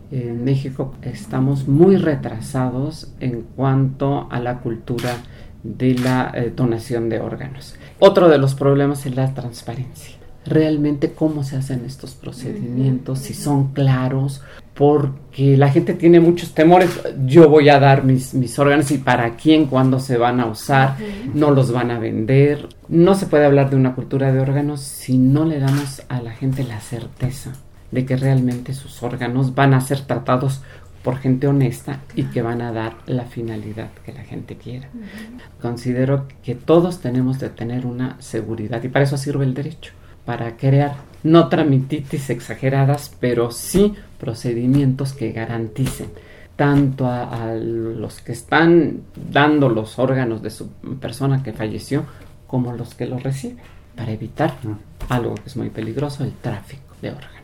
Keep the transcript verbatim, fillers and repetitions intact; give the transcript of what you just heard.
En México estamos muy retrasados en cuanto a la cultura de la eh, donación de órganos. Otro de los problemas es la transparencia. Realmente cómo se hacen estos procedimientos, si son claros, porque la gente tiene muchos temores. Yo voy a dar mis, mis órganos y para quién, cuándo se van a usar, no los van a vender. No se puede hablar de una cultura de órganos si no le damos a la gente la certeza de que realmente sus órganos van a ser tratados por gente honesta y que van a dar la finalidad que la gente quiera. Uh-huh. Considero que todos tenemos de tener una seguridad y para eso sirve el derecho, para crear no tramititis exageradas, pero sí procedimientos que garanticen tanto a, a los que están dando los órganos de su persona que falleció como los que los reciben, para evitar uh-huh. algo que es muy peligroso, el tráfico de órganos.